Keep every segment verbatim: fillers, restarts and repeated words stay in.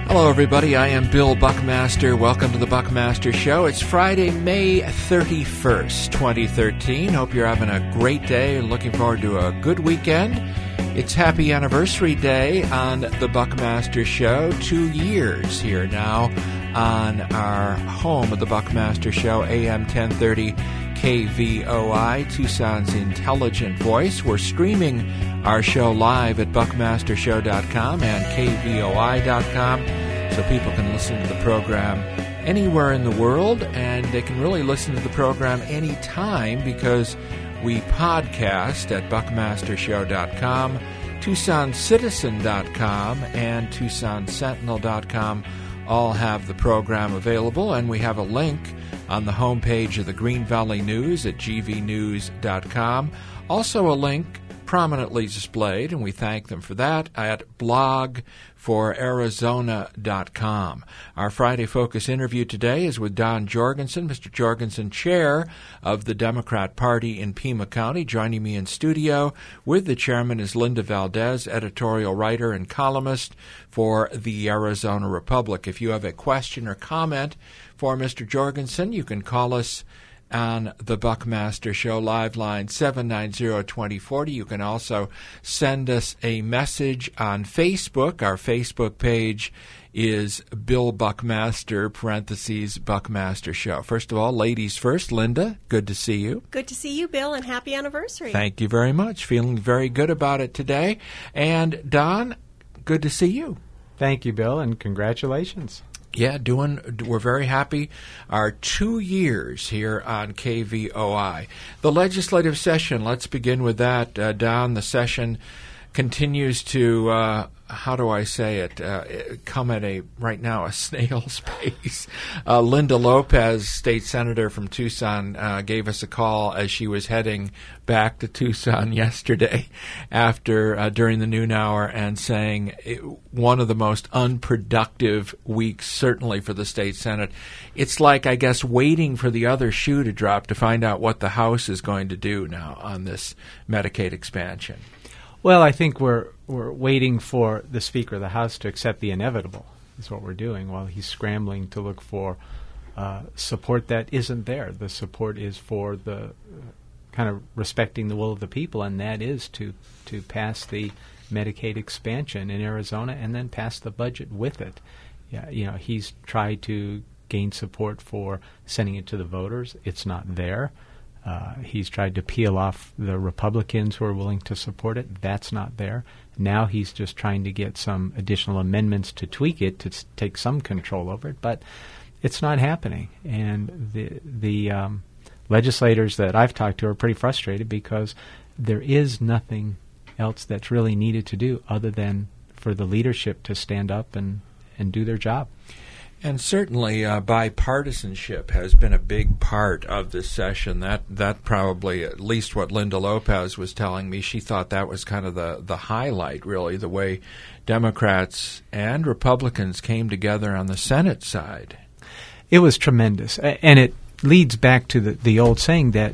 Hello, everybody. I am Bill Buckmaster. Welcome to the Buckmaster Show. It's Friday, May thirty-first, twenty thirteen. Hope you're having a great day and looking forward to a good weekend. It's Happy Anniversary Day on the Buckmaster Show. Two years here now on our home of the Buckmaster Show, A M ten thirty K V O I, Tucson's intelligent voice. We're streaming our show live at buckmaster show dot com and K V O I dot com, so people can listen to the program anywhere in the world, and they can really listen to the program anytime because we podcast at buckmaster show dot com, tucson citizen dot com, and tucson sentinel dot com all have the program available, and we have a link on the homepage of the Green Valley News at g v news dot com. Also a link prominently displayed, and we thank them for that, at blog for arizona dot com. Our Friday Focus interview today is with Don Jorgensen, Mister Jorgensen, chair of the Democrat Party in Pima County. Joining me in studio with the chairman is Linda Valdez, editorial writer and columnist for the Arizona Republic. If you have a question or comment for Mister Jorgensen, you can call us on the Buckmaster Show live line seven nine zero, two zero four zero. You can also send us a message on Facebook. Our Facebook page is Bill Buckmaster, parentheses, Buckmaster Show. First of all, ladies first. Linda, good to see you. Good to see you, Bill, and happy anniversary. Thank you very much. Feeling very good about it today. And Don, good to see you. Thank you, Bill, and congratulations. Yeah, doing. We're very happy. Our two years here on K V O I. The legislative session, let's begin with that. Uh, Don, the session continues to, uh, how do I say it, uh, come at a, right now, a snail's pace. Uh, Linda Lopez, state senator from Tucson, uh, gave us a call as she was heading back to Tucson yesterday after, uh, during the noon hour, and saying it, one of the most unproductive weeks, certainly for the state Senate. It's like, I guess, waiting for the other shoe to drop to find out what the House is going to do now on this Medicaid expansion. Well, I think we're we're waiting for the Speaker of the House to accept the inevitable, is what we're doing, while he's scrambling to look for uh, support that isn't there. The support is for the uh, kind of respecting the will of the people, and that is to, to pass the Medicaid expansion in Arizona and then pass the budget with it. Yeah, you know, he's tried to gain support for sending it to the voters. It's not there. Uh, he's tried to peel off the Republicans who are willing to support it. That's not there. Now he's just trying to get some additional amendments to tweak it, to s- take some control over it, but it's not happening. And the the um, legislators that I've talked to are pretty frustrated because there is nothing else that's really needed to do other than for the leadership to stand up and, and do their job. And certainly uh, bipartisanship has been a big part of this session. That that probably, at least what Linda Lopez was telling me, she thought that was kind of the, the highlight, really, the way Democrats and Republicans came together on the Senate side. It was tremendous. And it leads back to the, the old saying that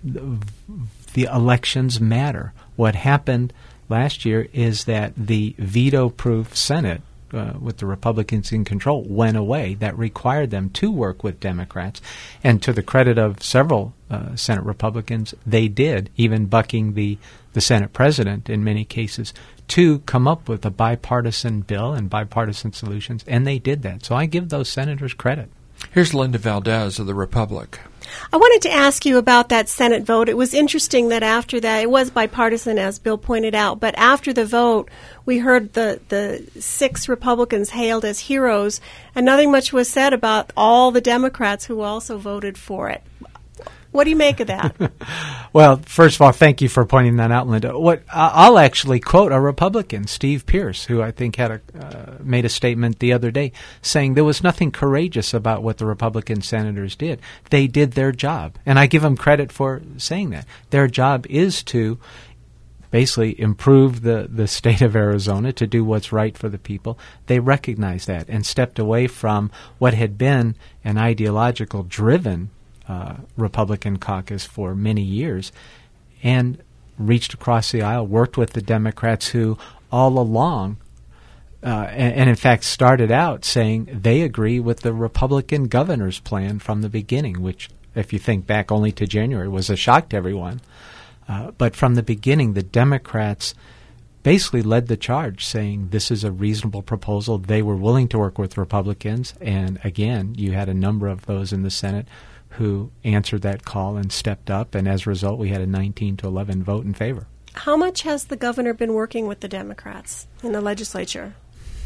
the elections matter. What happened last year is that the veto-proof Senate, Uh, with the Republicans in control, went away. That required them to work with Democrats. And to the credit of several uh, Senate Republicans, they did, even bucking the, the Senate president in many cases, to come up with a bipartisan bill and bipartisan solutions. And they did that. So I give those senators credit. Here's Linda Valdez of the Republic. I wanted to ask you about that Senate vote. It was interesting that after that, it was bipartisan, as Bill pointed out, but after the vote, we heard the, the six Republicans hailed as heroes, and nothing much was said about all the Democrats who also voted for it. What do you make of that? Well, first of all, thank you for pointing that out, Linda. What I'll actually quote a Republican, Steve Pierce, who I think had a uh, made a statement the other day saying there was nothing courageous about what the Republican senators did. They did their job, and I give them credit for saying that. Their job is to basically improve the, the state of Arizona, to do what's right for the people. They recognized that and stepped away from what had been an ideological driven Uh, Republican caucus for many years, and reached across the aisle, worked with the Democrats who all along uh, and, and in fact started out saying they agree with the Republican governor's plan from the beginning, which, if you think back only to January, was a shock to everyone. Uh, but from the beginning, the Democrats basically led the charge, saying this is a reasonable proposal. They were willing to work with Republicans, and again, you had a number of those in the Senate who answered that call and stepped up, and as a result, we had a nineteen to eleven vote in favor. How much has the governor been working with the Democrats in the legislature?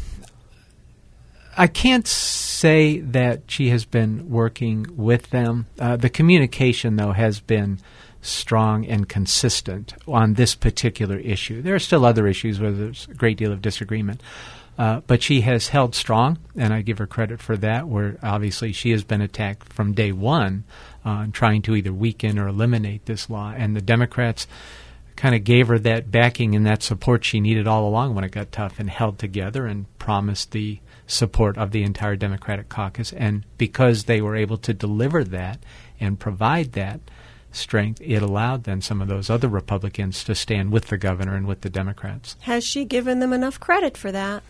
I can't say that she has been working with them. Uh, the communication, though, has been strong and consistent on this particular issue. There are still other issues where there's a great deal of disagreement. Uh, but she has held strong, and I give her credit for that, where obviously she has been attacked from day one on trying to either weaken or eliminate this law. And the Democrats kind of gave her that backing and that support she needed all along when it got tough, and held together and promised the support of the entire Democratic caucus. And because they were able to deliver that and provide that strength, it allowed then some of those other Republicans to stand with the governor and with the Democrats. Has she given them enough credit for that?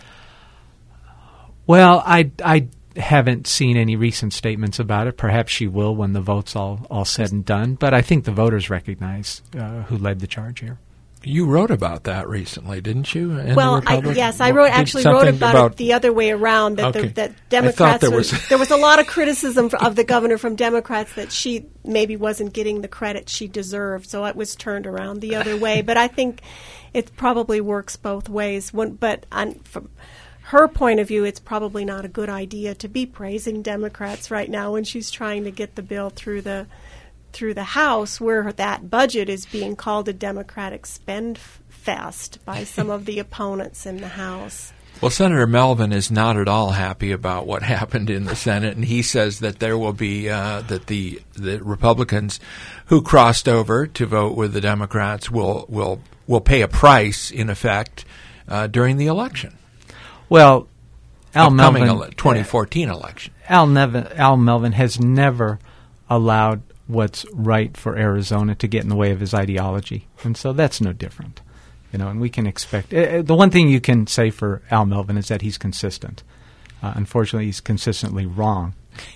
Well, I, I haven't seen any recent statements about it. Perhaps she will when the vote's all, all said and done. But I think the voters recognize uh, who led the charge here. You wrote about that recently, didn't you? In well, the I, yes, I wrote actually wrote about, about it the other way around. That, okay. the, that Democrats there was, was there was a lot of criticism of the governor from Democrats that she maybe wasn't getting the credit she deserved, so it was turned around the other way. But I think it probably works both ways. When, but on, from her point of view, it's probably not a good idea to be praising Democrats right now when she's trying to get the bill through the through the House, where that budget is being called a Democratic spend f- fest by some of the opponents in the House. Well, Senator Melvin is not at all happy about what happened in the Senate, and he says that there will be uh, that the the Republicans who crossed over to vote with the Democrats will will will pay a price, in effect, uh, during the election. Well, Al upcoming Melvin, ele- twenty fourteen election. Al, Nevin, Al Melvin has never allowed what's right for Arizona to get in the way of his ideology, and so that's no different. You know, and we can expect uh, the one thing you can say for Al Melvin is that he's consistent. Uh, unfortunately, he's consistently wrong.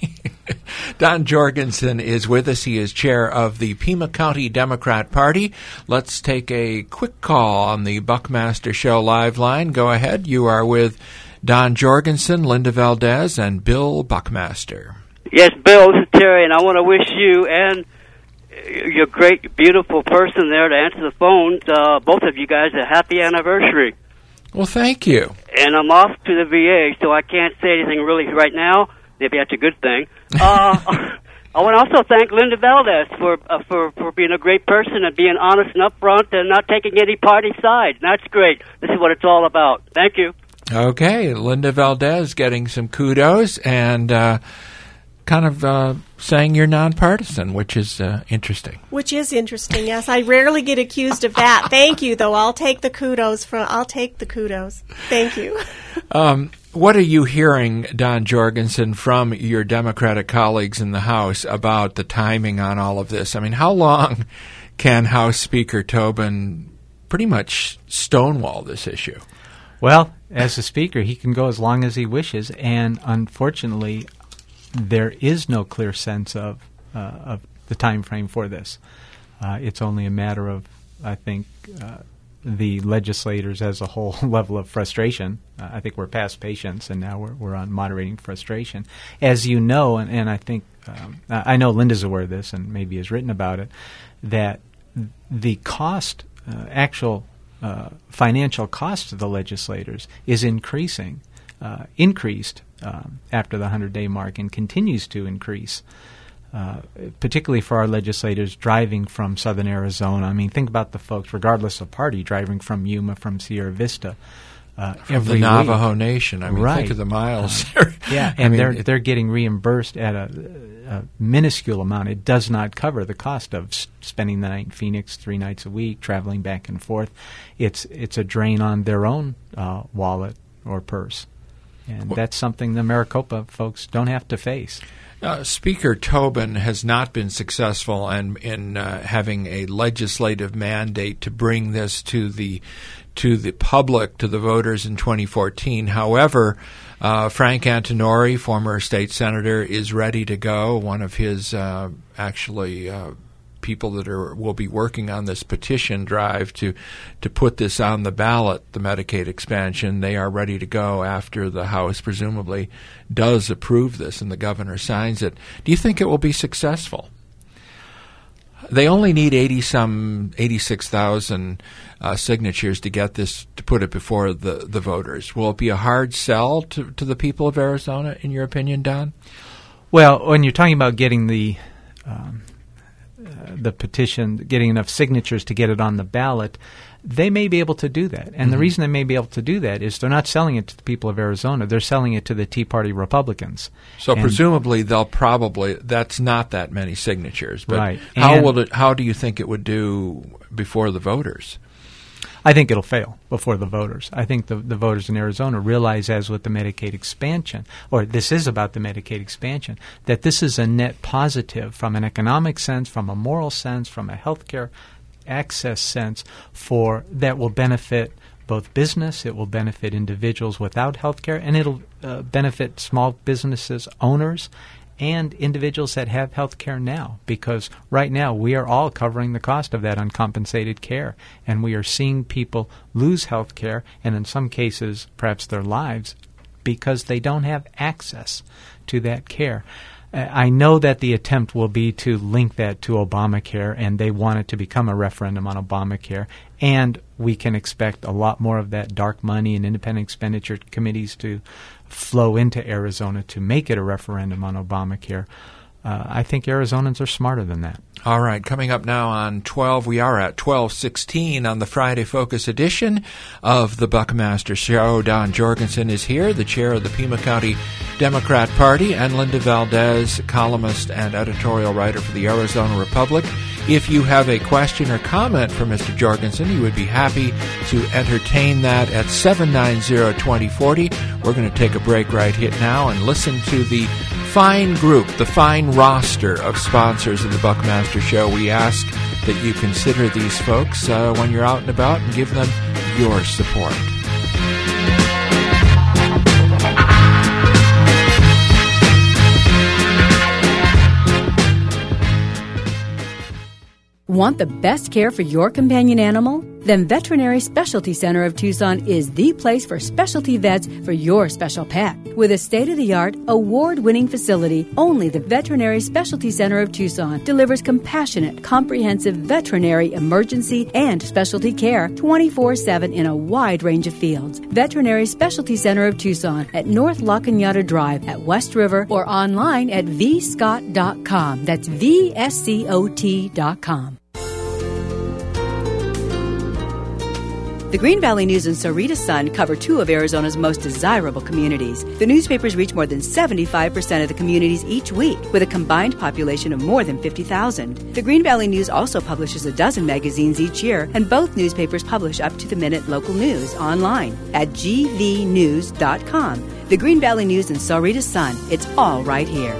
Don Jorgensen is with us. He is chair of the Pima County Democrat Party. Let's take a quick call on the Buckmaster Show live line. Go ahead. You are with Don Jorgensen, Linda Valdez, and Bill Buckmaster. Yes, Bill, this is Terry, and I want to wish you and your great, beautiful person there to answer the phone, uh, both of you guys, a happy anniversary. Well, thank you. And I'm off to the V A, so I can't say anything really right now. Maybe that's a good thing. Uh, I want to also thank Linda Valdez for, uh, for for being a great person and being honest and upfront and not taking any party side. That's great. This is what it's all about. Thank you. Okay, Linda Valdez getting some kudos and uh, kind of uh, saying you're nonpartisan, which is uh, interesting. Which is interesting, yes. I rarely get accused of that. Thank you, though. I'll take the kudos. From, I'll take the kudos. Thank you. Um, what are you hearing, Don Jorgensen, from your Democratic colleagues in the House about the timing on all of this? I mean, how long can House Speaker Tobin pretty much stonewall this issue? Well, as a speaker, he can go as long as he wishes, and unfortunately, there is no clear sense of uh, of the time frame for this. Uh, it's only a matter of, I think, uh, the legislators as a whole level of frustration. Uh, I think we're past patience, and now we're we're on moderating frustration. As you know, and, and I think um, I know Linda's aware of this, and maybe has written about it, that the cost, uh, actual uh, financial cost to the legislators is increasing, uh, increased um, after the hundred-day mark, and continues to increase. Uh, particularly for our legislators driving from southern Arizona. I mean, think about the folks, regardless of party, driving from Yuma, from Sierra Vista. Uh, from every the Navajo week. Nation. I mean, right. think of the miles. Uh, yeah, and I mean, they're it, they're getting reimbursed at a, a minuscule amount. It does not cover the cost of s- spending the night in Phoenix three nights a week, traveling back and forth. It's it's a drain on their own uh, wallet or purse. And that's something the Maricopa folks don't have to face. Uh, Speaker Tobin has not been successful in, in uh, having a legislative mandate to bring this to the to the public, to the voters in twenty fourteen. However, uh, Frank Antinori, former state senator, is ready to go. One of his uh, actually uh, people that are will be working on this petition drive to to put this on the ballot, the Medicaid expansion. They are ready to go after the House presumably does approve this and the governor signs it. Do you think it will be successful? They only need eighty some eighty-six thousand uh, signatures to get this, to put it before the, the voters. Will it be a hard sell to, to the people of Arizona, in your opinion, Don? Well, when you're talking about getting the um, uh, the petition, getting enough signatures to get it on the ballot, they may be able to do that. And mm-hmm. the reason they may be able to do that is they're not selling it to the people of Arizona. They're selling it to the Tea Party Republicans. So and presumably they'll probably, that's not that many signatures. But right. how and will it, how do you think it would do before the voters? I think it'll fail before the voters. I think the, the voters in Arizona realize, as with the Medicaid expansion, or this is about the Medicaid expansion, that this is a net positive from an economic sense, from a moral sense, from a health care access sense, for that will benefit both business, it will benefit individuals without health care, and it'll uh, benefit small businesses owners and individuals that have health care now, because right now we are all covering the cost of that uncompensated care, and we are seeing people lose health care, and in some cases perhaps their lives, because they don't have access to that care. I know that the attempt will be to link that to Obamacare, and they want it to become a referendum on Obamacare, and we can expect a lot more of that dark money and independent expenditure committees to flow into Arizona to make it a referendum on Obamacare. Uh, I think Arizonans are smarter than that. All right, coming up now on twelve, we are at twelve sixteen on the Friday Focus edition of the Buckmaster Show. Don Jorgensen is here, the chair of the Pima County Democrat Party, and Linda Valdez, columnist and editorial writer for the Arizona Republic. If you have a question or comment for Mister Jorgensen, you would be happy to entertain that at seven nine zero, two zero four zero. We're going to take a break right here now and listen to the fine group, the fine roster of sponsors of the Buckmaster Show. We ask that you consider these folks uh, when you're out and about and give them your support. Want the best care for your companion animal? Then Veterinary Specialty Center of Tucson is the place for specialty vets for your special pet. With a state-of-the-art, award-winning facility, only the Veterinary Specialty Center of Tucson delivers compassionate, comprehensive veterinary emergency and specialty care twenty-four seven in a wide range of fields. Veterinary Specialty Center of Tucson at North La Cañada Drive at West River, or online at v scott dot com. That's V S C O T dot com. The Green Valley News and Sarita Sun cover two of Arizona's most desirable communities. The newspapers reach more than seventy-five percent of the communities each week, with a combined population of more than fifty thousand. The Green Valley News also publishes a dozen magazines each year, and both newspapers publish up-to-the-minute local news online at g v news dot com. The Green Valley News and Sarita Sun, it's all right here.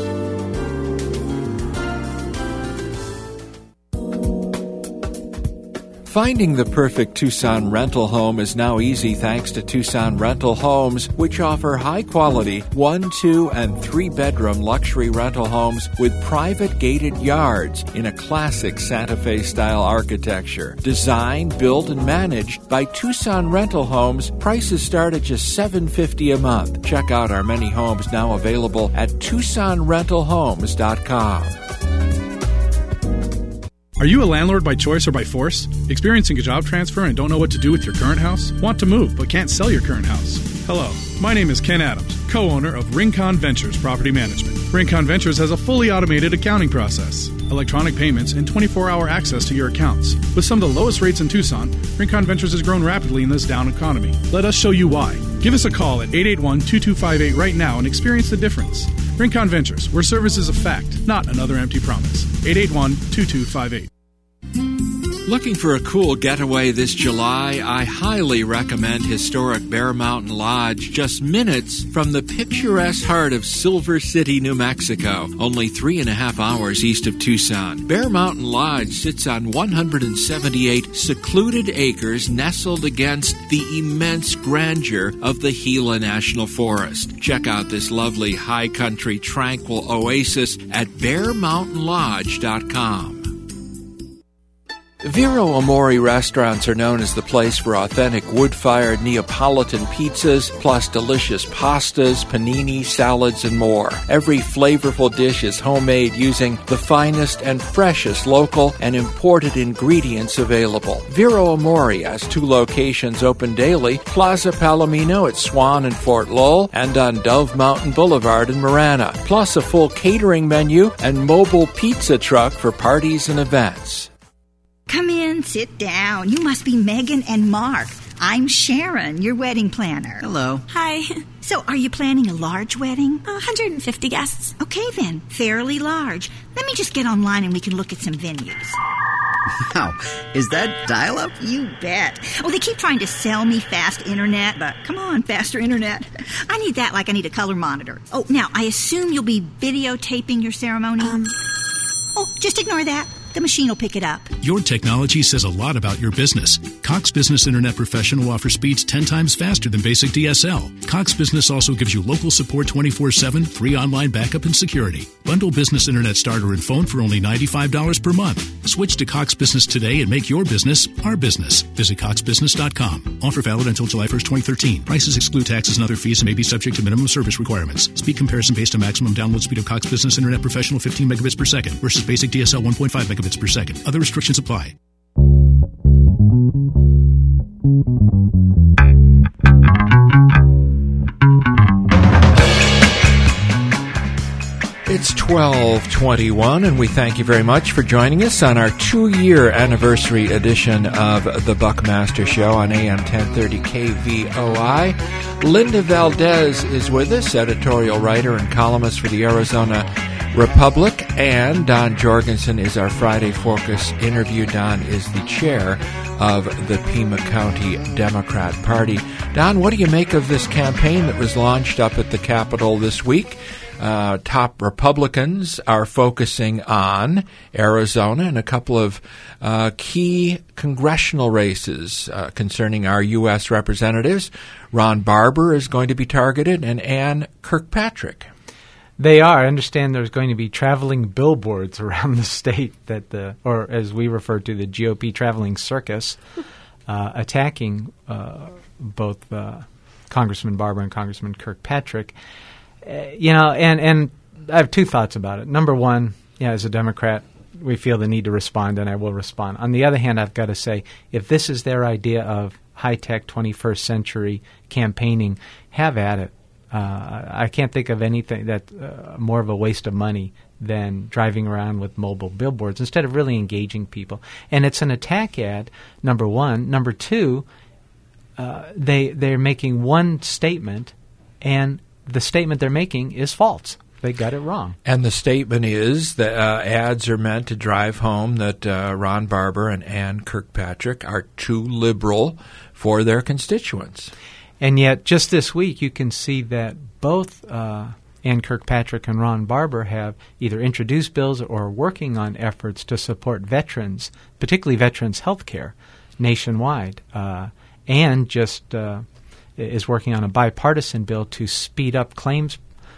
Finding the perfect Tucson rental home is now easy thanks to Tucson Rental Homes, which offer high-quality one, two, and three-bedroom luxury rental homes with private gated yards in a classic Santa Fe-style architecture. Designed, built, and managed by Tucson Rental Homes, prices start at just seven hundred fifty dollars a month. Check out our many homes now available at tucson rental homes dot com. Are you a landlord by choice or by force? Experiencing a job transfer and don't know what to do with your current house? Want to move but can't sell your current house? Hello, my name is Ken Adams, co-owner of Rincon Ventures Property Management. Rincon Ventures has a fully automated accounting process, electronic payments, and twenty-four hour access to your accounts. With some of the lowest rates in Tucson, Rincon Ventures has grown rapidly in this down economy. Let us show you why. Give us a call at eight eight one, two two five eight right now and experience the difference. Rincon Ventures, where service is a fact, not another empty promise. eight eight one, two two five eight. Looking for a cool getaway this July? I highly recommend historic Bear Mountain Lodge, just minutes from the picturesque heart of Silver City, New Mexico, only three and a half hours east of Tucson. Bear Mountain Lodge sits on one hundred seventy-eight secluded acres nestled against the immense grandeur of the Gila National Forest. Check out this lovely high country tranquil oasis at bear mountain lodge dot com. Vero Amore restaurants are known as the place for authentic wood-fired Neapolitan pizzas, plus delicious pastas, panini, salads, and more. Every flavorful dish is homemade using the finest and freshest local and imported ingredients available. Vero Amore has two locations open daily, Plaza Palomino at Swan and Fort Lowell, and on Dove Mountain Boulevard in Marana, plus a full catering menu and mobile pizza truck for parties and events. Come in, sit down. You must be Megan and Mark. I'm Sharon, your wedding planner. Hello. Hi. So, are you planning a large wedding? one hundred fifty guests. Okay then, fairly large. Let me just get online and we can look at some venues. Wow, is that dial-up? You bet. Oh, they keep trying to sell me fast internet, but come on, faster internet. I need that like I need a color monitor. Oh, now, I assume you'll be videotaping your ceremony? Um. Oh, just ignore that. The machine will pick it up. Your technology says a lot about your business. Cox Business Internet Professional offers speeds ten times faster than basic D S L. Cox Business also gives you local support twenty-four seven, free online backup and security. Bundle Business Internet Starter and phone for only ninety-five dollars per month. Switch to Cox Business today and make your business our business. Visit cox business dot com. Offer valid until July first, twenty thirteen. Prices exclude taxes and other fees and may be subject to minimum service requirements. Speed comparison based on maximum download speed of Cox Business Internet Professional fifteen megabits per second versus basic D S L one point five megabits per second. Other restrictions apply. It's twelve twenty-one, and we thank you very much for joining us on our two-year anniversary edition of the Buckmaster Show on A M ten thirty K V O I. Linda Valdez is with us, editorial writer and columnist for the Arizona Republic, and Don Jorgensen is our Friday Focus interview. Don is the chair of the Pima County Democrat Party. Don, what do you make of this campaign that was launched up at the Capitol this week? Uh, top Republicans are focusing on Arizona and a couple of uh, key congressional races uh, concerning our U S representatives. Ron Barber is going to be targeted, and Ann Kirkpatrick. They are. I understand there's going to be traveling billboards around the state that the, or as we refer to, the G O P traveling circus, uh, attacking uh, both uh, Congressman Barber and Congressman Kirkpatrick. Uh, you know, and, and I have two thoughts about it. Number one, yeah, as a Democrat, we feel the need to respond, and I will respond. On the other hand, I've got to say, if this is their idea of high-tech twenty-first century campaigning, have at it. Uh, I can't think of anything that's uh, more of a waste of money than driving around with mobile billboards instead of really engaging people. And it's an attack ad, number one. Number two, uh, they, they're making one statement, and the statement they're making is false. They got it wrong. And the statement is that uh, ads are meant to drive home that uh, Ron Barber and Ann Kirkpatrick are too liberal for their constituents. And yet, just this week, you can see that both uh, Ann Kirkpatrick and Ron Barber have either introduced bills or are working on efforts to support veterans, particularly veterans' health care, nationwide. Uh, Ann just uh, is working on a bipartisan bill to speed up claims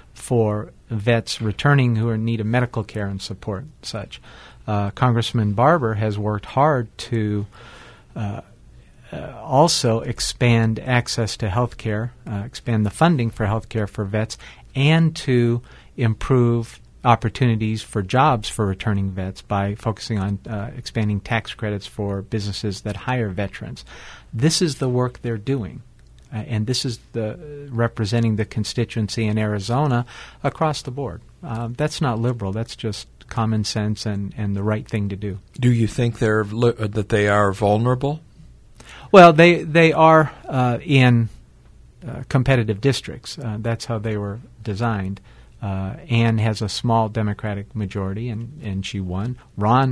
for vets returning who are in need of medical care and support such. Uh, Congressman Barber has worked hard to uh, Uh, also expand access to health care, uh, expand the funding for health care for vets, and to improve opportunities for jobs for returning vets by focusing on uh, expanding tax credits for businesses that hire veterans. This is the work they're doing, uh, and this is the representing the constituency in Arizona across the board. Uh, that's not liberal. That's just common sense and, and the right thing to do. Do you think they're li- that they are vulnerable? Well, they they are uh, in uh, competitive districts. Uh, that's how they were designed. Uh, Ann has a small Democratic majority, and, and she won. Ron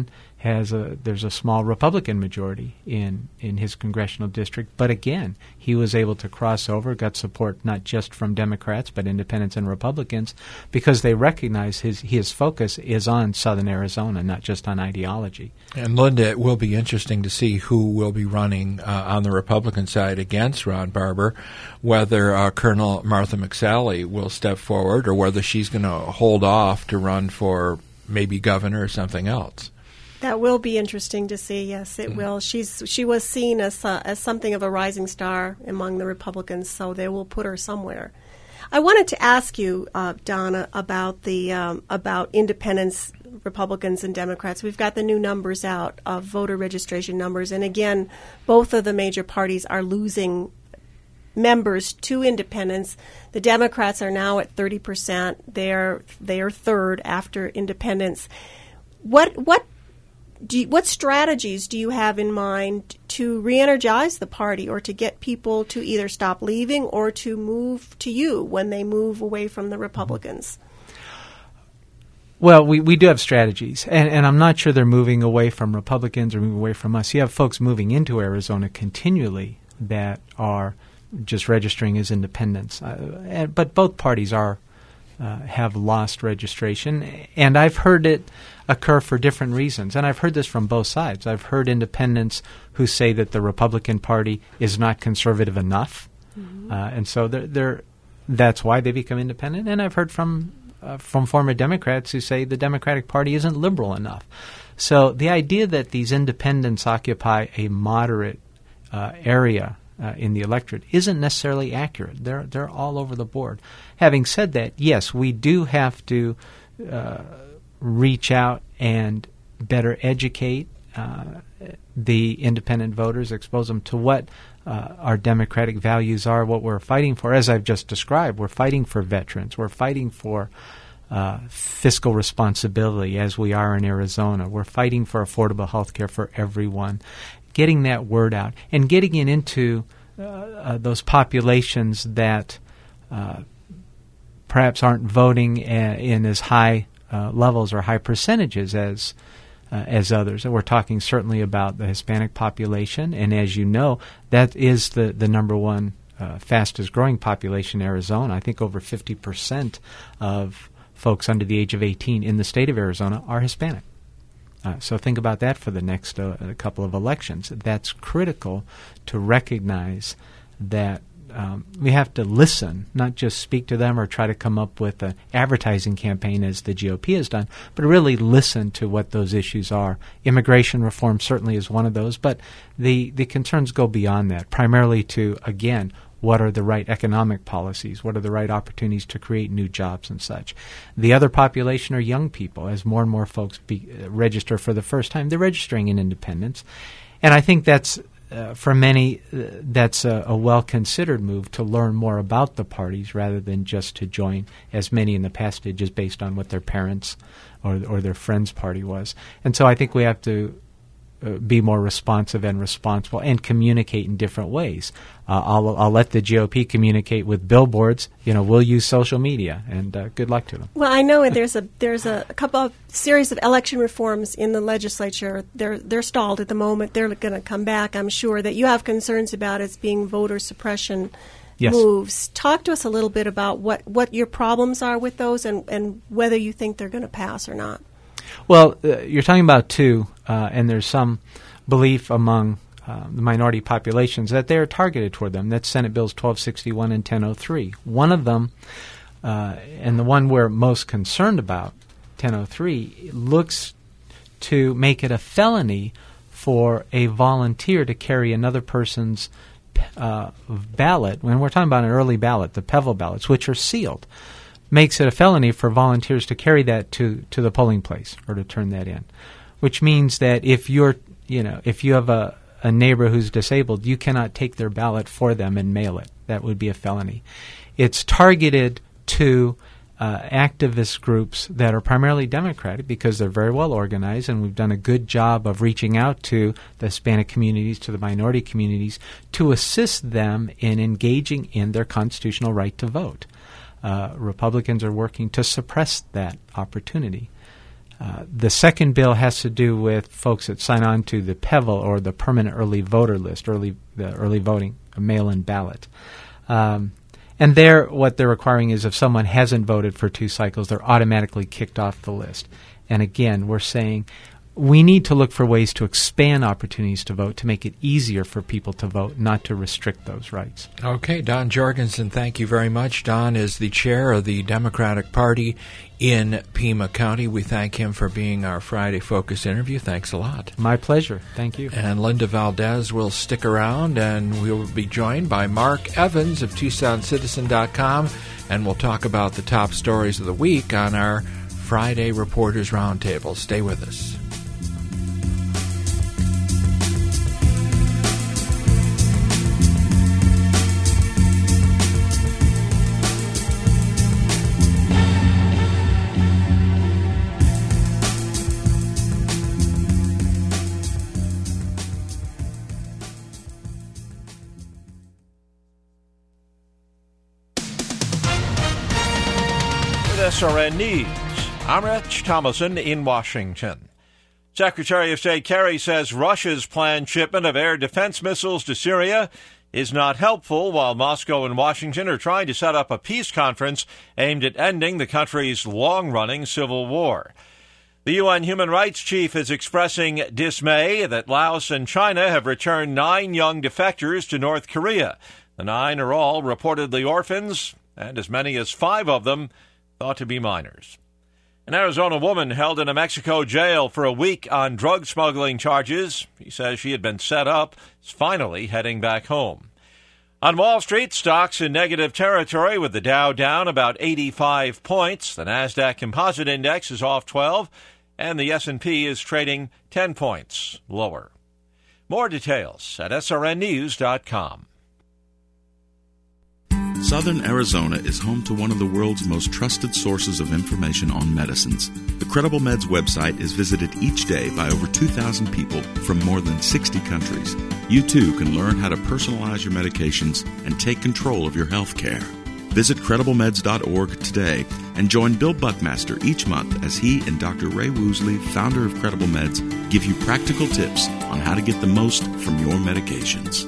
has a there's a small Republican majority in, in his congressional district. But again, he was able to cross over, got support not just from Democrats but independents and Republicans, because they recognize his his focus is on Southern Arizona, not just on ideology. And Linda, it will be interesting to see who will be running uh, on the Republican side against Ron Barber, whether uh, Colonel Martha McSally will step forward or whether she's going to hold off to run for maybe governor or something else. That will be interesting to see. Yes, it mm. will. She's she was seen as uh, as something of a rising star among the Republicans, so they will put her somewhere. I wanted to ask you, uh, Donna, about the um, about independents, Republicans, and Democrats. We've got the new numbers out of voter registration numbers, and again, both of the major parties are losing members to independents. The Democrats are now at thirty percent. They're they are third after independents. What what do you, what strategies do you have in mind to re-energize the party, or to get people to either stop leaving or to move to you when they move away from the Republicans? Well, we, we do have strategies, and, and I'm not sure they're moving away from Republicans or moving away from us. You have folks moving into Arizona continually that are just registering as independents. Uh, and, but both parties are uh, have lost registration, and I've heard it occur for different reasons. And I've heard this from both sides. I've heard independents who say that the Republican Party is not conservative enough, mm-hmm. uh, and so they're, they're, that's why they become independent. And I've heard from uh, from former Democrats who say the Democratic Party isn't liberal enough. So the idea that these independents occupy a moderate uh, area Uh, in the electorate isn't necessarily accurate. They're they're all over the board. Having said that, yes, we do have to uh, reach out and better educate uh, the independent voters, expose them to what uh, our democratic values are, what we're fighting for. As I've just described, we're fighting for veterans. We're fighting for uh, fiscal responsibility, as we are in Arizona. We're fighting for affordable health care for everyone. Getting that word out and getting it into uh, uh, those populations that uh, perhaps aren't voting a- in as high uh, levels or high percentages as uh, as others. And we're talking certainly about the Hispanic population, and as you know, that is the, the number one uh, fastest growing population in Arizona. I think over fifty percent of folks under the age of eighteen in the state of Arizona are Hispanic. Uh, so think about that for the next uh, couple of elections. That's critical to recognize that um, we have to listen, not just speak to them or try to come up with an advertising campaign as the G O P has done, but really listen to what those issues are. Immigration reform certainly is one of those, but the, the concerns go beyond that, primarily to, again, what are the right economic policies? What are the right opportunities to create new jobs and such? The other population are young people. As more and more folks be, uh, register for the first time, they're registering in independence. And I think that's, uh, for many, uh, that's a, a well-considered move to learn more about the parties rather than just to join, as many in the past did, just based on what their parents or, or their friends' party was. And so I think we have to Uh, be more responsive and responsible and communicate in different ways. Uh, I'll, I'll let the G O P communicate with billboards. You know, we'll use social media, and uh, good luck to them. Well, I know there's a there's a, a couple of series of election reforms in the legislature. They're they're stalled at the moment. They're going to come back, I'm sure, that you have concerns about as being voter suppression yes. moves. Talk to us a little bit about what, what your problems are with those, and, and whether you think they're going to pass or not. Well, uh, you're talking about two, uh, and there's some belief among uh, the minority populations that they are targeted toward them. That's Senate Bills twelve sixty-one and ten oh three. One of them, uh, and the one we're most concerned about, ten oh three, looks to make it a felony for a volunteer to carry another person's uh, ballot. When we're talking about an early ballot, the Peville ballots, which are sealed, makes it a felony for volunteers to carry that to, to the polling place or to turn that in, which means that if you're, you know, if you have a, a neighbor who's disabled, you cannot take their ballot for them and mail it. That would be a felony. It's targeted to uh, activist groups that are primarily Democratic because they're very well organized, and we've done a good job of reaching out to the Hispanic communities, to the minority communities, to assist them in engaging in their constitutional right to vote. Uh, Republicans are working to suppress that opportunity. Uh, the second bill has to do with folks that sign on to the P E V L, or the Permanent Early Voter List, early the early voting, mail-in ballot. Um, and there, what they're requiring is if someone hasn't voted for two cycles, they're automatically kicked off the list. And again, we're saying we need to look for ways to expand opportunities to vote, to make it easier for people to vote, not to restrict those rights. Okay, Don Jorgensen, thank you very much. Don is the chair of the Democratic Party in Pima County. We thank him for being our Friday Focus interview. Thanks a lot. My pleasure. Thank you. And Linda Valdez will stick around, and we will be joined by Mark Evans of Tucson Citizen dot com, and we'll talk about the top stories of the week on our Friday Reporters Roundtable. Stay with us. S R N News. I'm Rich Thomason in Washington. Secretary of State Kerry says Russia's planned shipment of air defense missiles to Syria is not helpful, while Moscow and Washington are trying to set up a peace conference aimed at ending the country's long-running civil war. The U N Human Rights Chief is expressing dismay that Laos and China have returned nine young defectors to North Korea. The nine are all reportedly orphans, and as many as five of them thought to be minors. An Arizona woman held in a Mexico jail for a week on drug smuggling charges. She says she had been set up, is finally heading back home. On Wall Street, stocks in negative territory with the Dow down about eighty-five points. The NASDAQ Composite Index is off twelve, and the S and P is trading ten points lower. More details at S R N news dot com. Southern Arizona is home to one of the world's most trusted sources of information on medicines. The Credible Meds website is visited each day by over two thousand people from more than sixty countries. You too can learn how to personalize your medications and take control of your health care. Visit credible meds dot org today and join Bill Buckmaster each month as he and Doctor Ray Woosley, founder of Credible Meds, give you practical tips on how to get the most from your medications.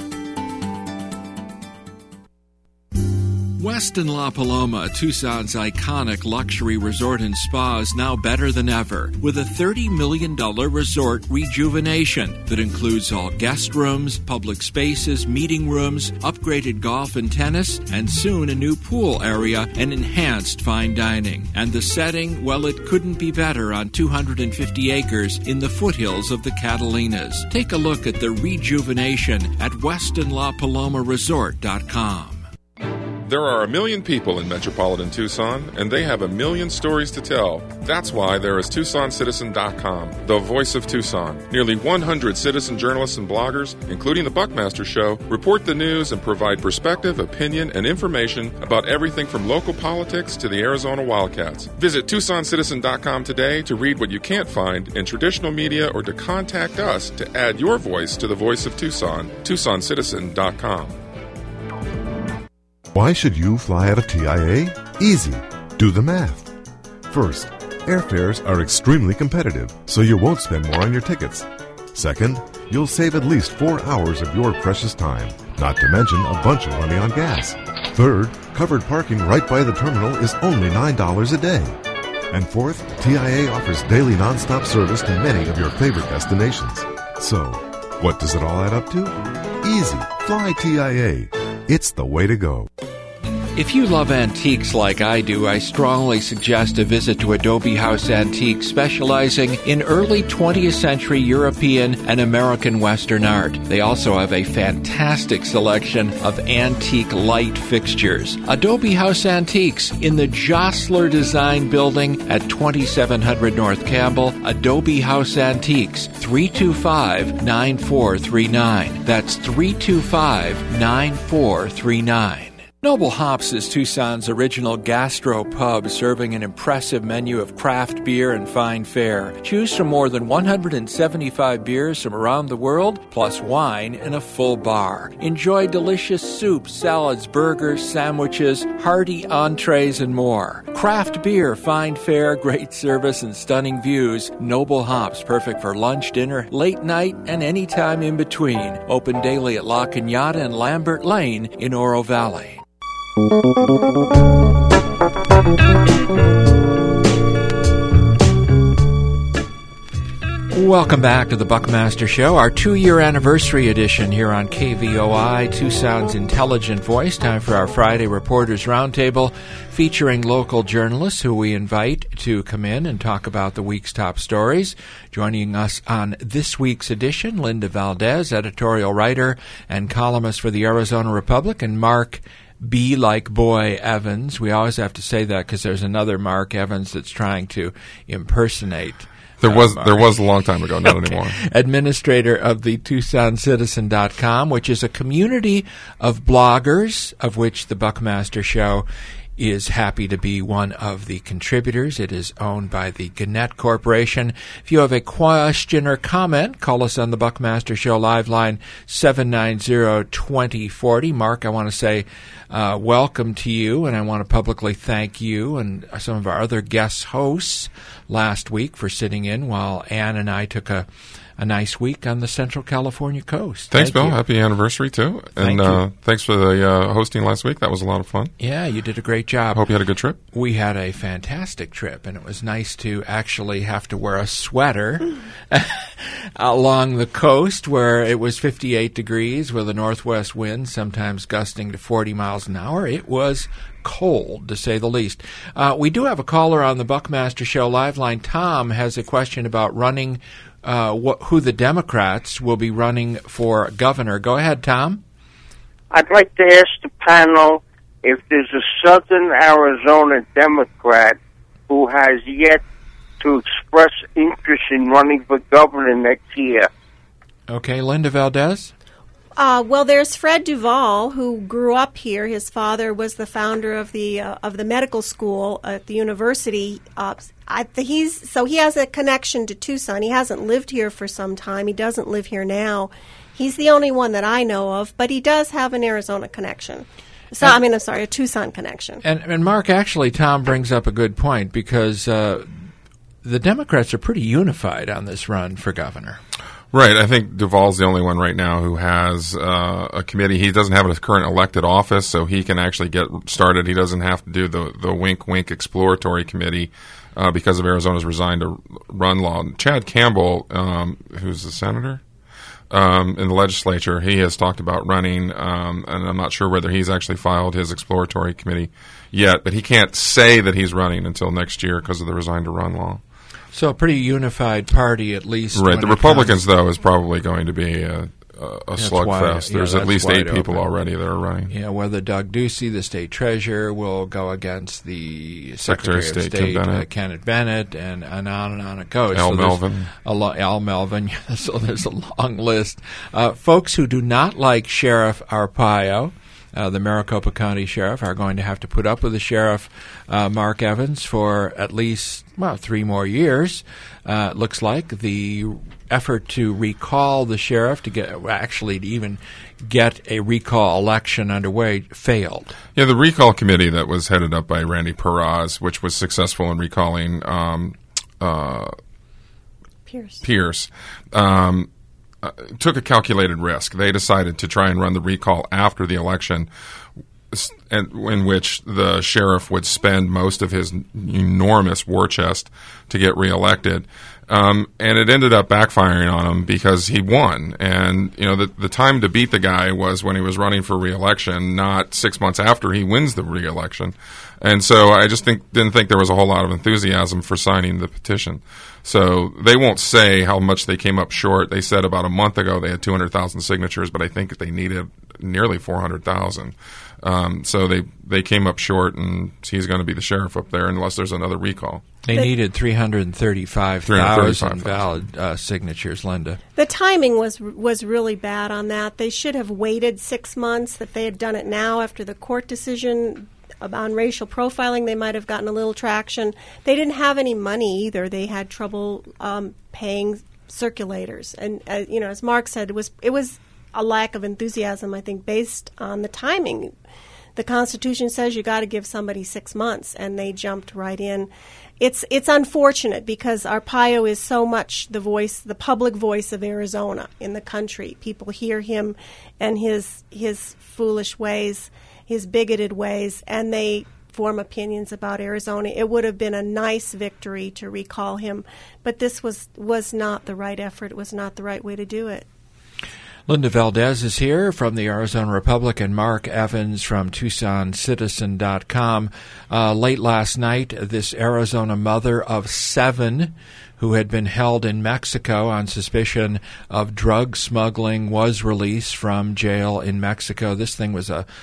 Westin La Paloma, Tucson's iconic luxury resort and spa, is now better than ever with a thirty million dollars resort rejuvenation that includes all guest rooms, public spaces, meeting rooms, upgraded golf and tennis, and soon a new pool area and enhanced fine dining. And the setting, well, it couldn't be better on two hundred fifty acres in the foothills of the Catalinas. Take a look at the rejuvenation at Westin La Paloma Resort dot com. There are a million people in metropolitan Tucson, and they have a million stories to tell. That's why there is Tucson Citizen dot com, the voice of Tucson. Nearly one hundred citizen journalists and bloggers, including the Buckmaster Show, report the news and provide perspective, opinion, and information about everything from local politics to the Arizona Wildcats. Visit Tucson Citizen dot com today to read what you can't find in traditional media or to contact us to add your voice to the voice of Tucson. Tucson Citizen dot com. Why should you fly out of T I A? Easy. Do the math. First, airfares are extremely competitive, so you won't spend more on your tickets. Second, you'll save at least four hours of your precious time, not to mention a bunch of money on gas. Third, covered parking right by the terminal is only nine dollars a day. And fourth, T I A offers daily nonstop service to many of your favorite destinations. So, what does it all add up to? Easy. Fly T I A. It's the way to go. If you love antiques like I do, I strongly suggest a visit to Adobe House Antiques, specializing in early twentieth century European and American Western art. They also have a fantastic selection of antique light fixtures. Adobe House Antiques in the Jostler Design Building at twenty-seven hundred North Campbell. Adobe House Antiques, three two five, nine four three nine. That's three two five, nine four three nine. Noble Hops is Tucson's original gastro pub, serving an impressive menu of craft beer and fine fare. Choose from more than one hundred seventy-five beers from around the world, plus wine and a full bar. Enjoy delicious soups, salads, burgers, sandwiches, hearty entrees, and more. Craft beer, fine fare, great service, and stunning views. Noble Hops, perfect for lunch, dinner, late night, and any time in between. Open daily at La Cañada and Lambert Lane in Oro Valley. Welcome back to the Buckmaster Show, our two-year anniversary edition here on K V O I, Tucson's intelligent voice. Time for our Friday Reporters Roundtable, featuring local journalists who we invite to come in and talk about the week's top stories. Joining us on this week's edition, Linda Valdez, editorial writer and columnist for the Arizona Republic, and Mark B. like boy Evans. We always have to say that because there's another Mark Evans that's trying to impersonate. There was um, there was a long time ago, not okay. anymore. Administrator of the Tucson Citizen dot com, which is a community of bloggers, of which the Buckmaster Show is happy to be one of the contributors. It is owned by the Gannett Corporation. If you have a question or comment, call us on the Buckmaster Show live line seven nine zero, two zero four zero. Mark, I want to say uh, welcome to you, and I want to publicly thank you and some of our other guest hosts last week for sitting in while Ann and I took a a nice week on the Central California coast. Thanks, Thank Bill. you. Happy anniversary, too. Thank and uh, you. Thanks for the uh, hosting last week. That was a lot of fun. Yeah, you did a great job. Hope you had a good trip. We had a fantastic trip, and it was nice to actually have to wear a sweater along the coast where it was fifty-eight degrees with a northwest wind, sometimes gusting to forty miles an hour. It was cold, to say the least. Uh, we do have a caller on the Buckmaster Show live line. Tom has a question about running, uh, wh- who the Democrats will be running for governor. Go ahead, Tom. I'd like to ask the panel if there's a Southern Arizona Democrat who has yet to express interest in running for governor next year. Okay, Linda Valdez. Uh, well, there's Fred Duvall, who grew up here. His father was the founder of the uh, of the medical school at the university. Uh, I, he's so he has a connection to Tucson. He hasn't lived here for some time. He doesn't live here now. He's the only one that I know of, but he does have an Arizona connection. So and, I mean, I'm sorry, a Tucson connection. And, and Mark, actually, Tom brings up a good point because uh, the Democrats are pretty unified on this run for governor. Right. I think Duvall's the only one right now who has uh, a committee. He doesn't have a current elected office, so he can actually get started. He doesn't have to do the, the wink-wink exploratory committee uh, because of Arizona's resigned to run law. Chad Campbell, um, who's the senator um, in the legislature, he has talked about running, um, and I'm not sure whether he's actually filed his exploratory committee yet, but he can't say that he's running until next year because of the resigned to run law. So a pretty unified party, at least. Right. The Republicans, though, is probably going to be a, a, a slugfest. Yeah, There's at least eight people open. already that are running. Yeah, whether Doug Ducey, the state treasurer, will go against the Secretary, Secretary of State, of State, Ken Bennett. Uh, Kenneth Bennett, and, and on and on it goes. Al so Melvin. A lo- Al Melvin. So there's a long list. Uh, folks who do not like Sheriff Arpaio, Uh, the Maricopa County Sheriff, are going to have to put up with the Sheriff, uh, Mark Evans, for at least, well, three more years. Uh, it looks like the effort to recall the sheriff, to get actually to even get a recall election underway, failed. Yeah, the recall committee that was headed up by Randy Perraz, which was successful in recalling um, uh, Pierce. Pierce um, Uh, took a calculated risk. They decided to try and run the recall after the election, and in which the sheriff would spend most of his enormous war chest to get reelected. Um, and it ended up backfiring on him because he won. And, you know, the, the time to beat the guy was when he was running for reelection, not six months after he wins the reelection. And so I just think didn't think there was a whole lot of enthusiasm for signing the petition. So they won't say how much they came up short. They said about a month ago they had two hundred thousand signatures, but I think they needed nearly four hundred thousand. Um, so they, they came up short, and he's going to be the sheriff up there unless there's another recall. They the, needed three hundred thirty-five thousand valid uh, signatures, Linda. The timing was was really bad on that. They should have waited six months. If they had done it now after the court decision on racial profiling, they might have gotten a little traction. They didn't have any money either. They had trouble um, paying circulators. And, uh, you know, as Mark said, it was it was a lack of enthusiasm, I think, based on the timing. the Constitution says you got to give somebody six months, and they jumped right in. It's it's unfortunate because Arpaio is so much the voice, the public voice of Arizona in the country. People hear him and his his foolish ways, his bigoted ways, and they form opinions about Arizona. It would have been a nice victory to recall him, but this was was not the right effort. It was not the right way to do it. Linda Valdez is here from the Arizona Republic, and Mark Evans from Tucson Citizen dot com. Uh, late last night, this Arizona mother of seven who had been held in Mexico on suspicion of drug smuggling was released from jail in Mexico. This thing was a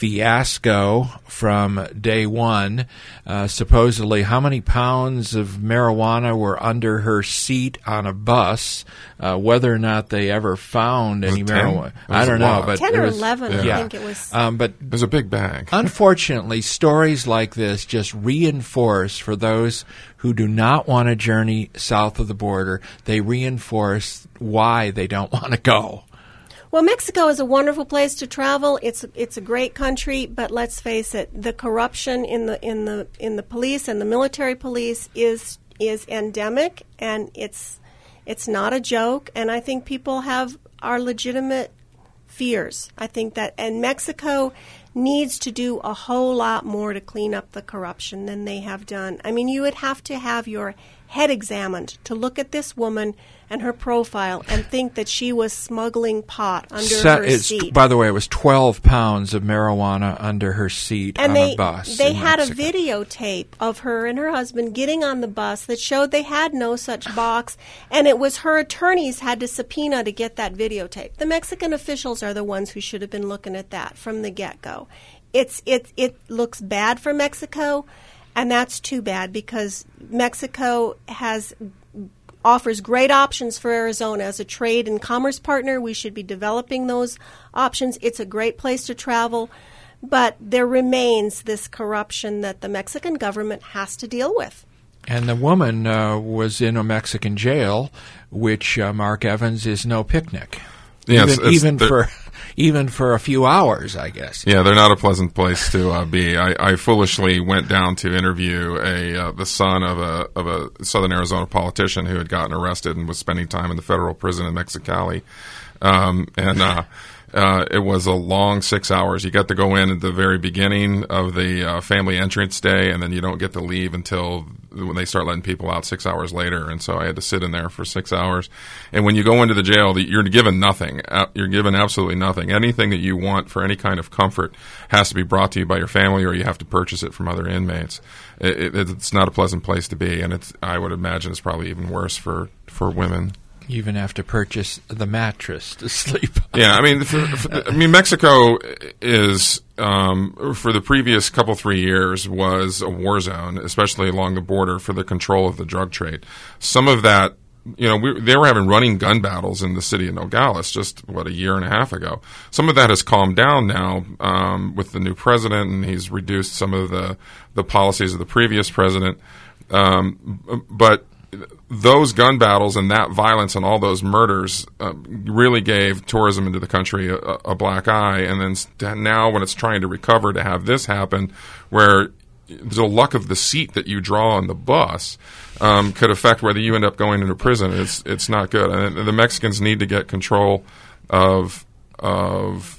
fiasco from day one. Uh, supposedly, how many pounds of marijuana were under her seat on a bus? Uh, whether or not they ever found any marijuana, I don't know. But ten or was, eleven, yeah. I think it was. Um, but there's a big bag. Unfortunately, stories like this just reinforce for those who do not want to journey south of the border. They reinforce why they don't want to go. Well, Mexico is a wonderful place to travel. It's it's a great country, but let's face it, the corruption in the in the in the police and the military police is is endemic, and it's it's not a joke. And I think people have are legitimate fears. I think that, and Mexico needs to do a whole lot more to clean up the corruption than they have done. I mean, you would have to have your head examined to look at this woman and her profile and think that she was smuggling pot under Se- her it's, seat. By the way, it was twelve pounds of marijuana under her seat and on they, a bus. They in had Mexico. a videotape of her and her husband getting on the bus that showed they had no such box, and it was her attorneys had to subpoena to get that videotape. The Mexican officials are the ones who should have been looking at that from the get-go. It's it it looks bad for Mexico, and that's too bad because Mexico has offers great options for Arizona as a trade and commerce partner. We should be developing those options. It's a great place to travel, but there remains this corruption that the Mexican government has to deal with. And the woman uh, was in a Mexican jail, which uh, Mark Evans is no picnic. Yes, even, even for even for a few hours, I guess. Yeah, they're not a pleasant place to uh, be. I, I foolishly went down to interview a uh, the son of a of a Southern Arizona politician who had gotten arrested and was spending time in the federal prison in Mexicali, um, and uh, uh, it was a long six hours. You got to go in at the very beginning of the uh, family entrance day, and then you don't get to leave until when they start letting people out six hours later. And so I had to sit in there for six hours. And when you go into the jail, you're given nothing. You're given absolutely nothing. Anything that you want for any kind of comfort has to be brought to you by your family, or you have to purchase it from other inmates. It, it, it's not a pleasant place to be, and it's, I would imagine it's probably even worse for, for women. You even have to purchase the mattress to sleep on. Yeah, I mean, for, for, I mean, Mexico is um, for the previous couple three years was a war zone, especially along the border for the control of the drug trade. Some of that, you know, we, they were having running gun battles in the city of Nogales just what a year and a half ago. Some of that has calmed down now um, with the new president, and he's reduced some of the the policies of the previous president, um, but. Those gun battles and that violence and all those murders uh, really gave tourism into the country a, a black eye. And then st- now when it's trying to recover to have this happen, where the luck of the seat that you draw on the bus um, could affect whether you end up going into prison, it's it's not good. And the Mexicans need to get control of of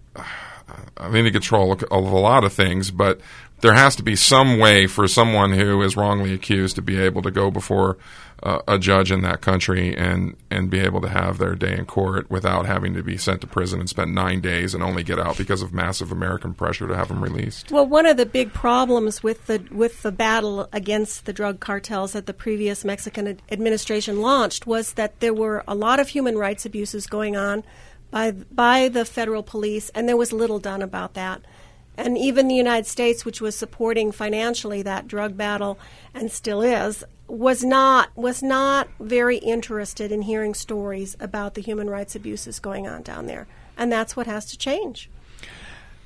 I mean, to control of a lot of things, but there has to be some way for someone who is wrongly accused to be able to go before uh, a judge in that country and, and be able to have their day in court without having to be sent to prison and spend nine days and only get out because of massive American pressure to have them released. Well, one of the big problems with the with the battle against the drug cartels that the previous Mexican ad- administration launched was that there were a lot of human rights abuses going on by by the federal police, and there was little done about that. And even the United States, which was supporting financially that drug battle and still is, was not was not very interested in hearing stories about the human rights abuses going on down there. And that's what has to change.